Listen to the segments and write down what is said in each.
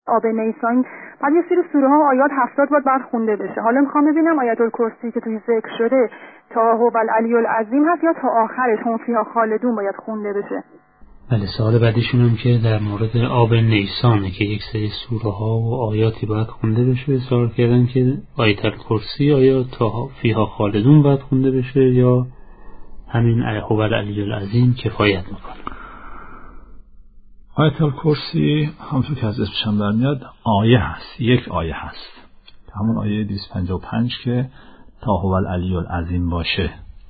آب نیسان بعد یه سری سوره ها و آیات 70 بار بعد خونده بشه. حالا میخوام ببینم آیت الکرسی که توی ذکر شده تا هو العلی العظیم هست یا تا آخرش هم فیها خالدون باید خونده بشه؟ بله، سوال بعدیشون هم که در مورد آب نیسانه که یک سری سوره ها و آیاتی باید خونده بشه. سوال کردن که آیت الکرسی آیا تا فیها خالدون باید خونده بشه یا همین هو العلی العظیم کفایت میکنه؟ آیت الکرسی همونطور که از اسمش هم برمیاد آیه هست، یک آیه هست، همون آیه 255 که تا هو العلی العظیم باشه.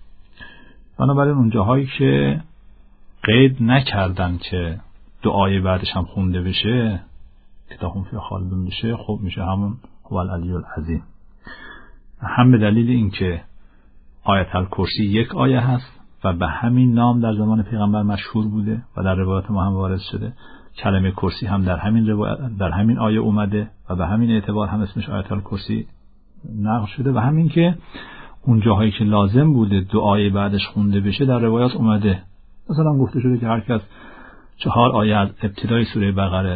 بنابراین اون جاهایی که قید نکردن که دو آیه بعدش هم خونده بشه که تا هم فی خالدون بشه، خب میشه همون هو العلی العظیم. هم به دلیل اینکه آیت الکرسی یک آیه هست و به همین نام در زمان پیغمبر مشهور بوده و در روایات ما هم وارد شده، کلمه کرسی هم در همین روایت در همین آیه اومده و به همین اعتبار هم اسمش آیت الکرسی نقل شده، و همین که اون جاهایی که لازم بوده دو آیه بعدش خونده بشه در روایات اومده. مثلا گفته شده که هر کس 4 آیه از ابتدای سوره بقره،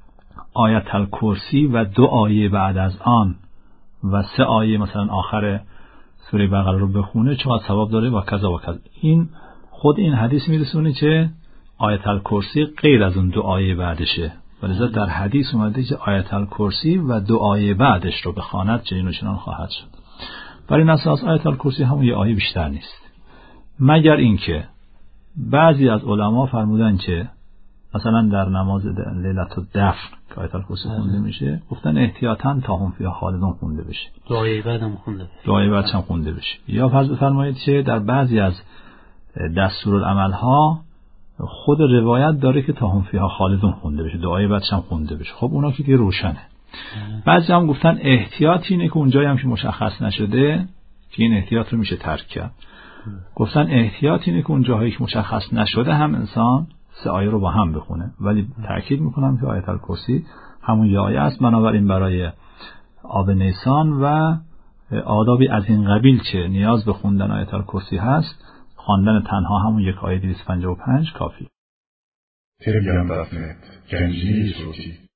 آیت الکرسی و 2 آیه بعد از آن و 3 آیه مثلا آخر سوره بقره رو بخونه چقدر ثواب داره و کذا و کذا. این خود این حدیث میرسونه که آیت الکرسی غیر از اون 2 آیه بعدشه، ولذا در حدیث اومده که آیت الکرسی و 2 آیه بعدش رو بخواند چنین و چنان خواهد شد. برای این اساس آیت الکرسی همون یه آیه بیشتر نیست، مگر اینکه بعضی از علما فرمودن که مثلا در نماز لیلت الدفن که آیت الکرسی خونده میشه گفتن احتیاطاً تا هم فیها خالدون خونده بشه، دعای بعدم خونده بشه، دعای بعدش هم خونده بشه. یا فرض بفرمایید که در بعضی از دستورالعمل ها خود روایت داره که تا هم فیها خالدون خونده بشه، دعای بعدش هم خونده بشه. خب اونا که روشنه. بعضی هم گفتن احتیاط اینه که اونجایی هم که مشخص نشده که این احتیاط رو میشه ترک کرد، گفتن احتیاط اینه که اونجاهایی که مشخص نشده هم انسان 3 آیه رو با هم بخونه، ولی تأکید میکنم که آیت الکرسی همون یه آیه است. بنابراین برای آب نیسان و آدابی از این قبیل که نیاز به خوندن آیت الکرسی هست، خواندن تنها همون یک آیه 255 کافی. تلگرام.net گنجینه صوتی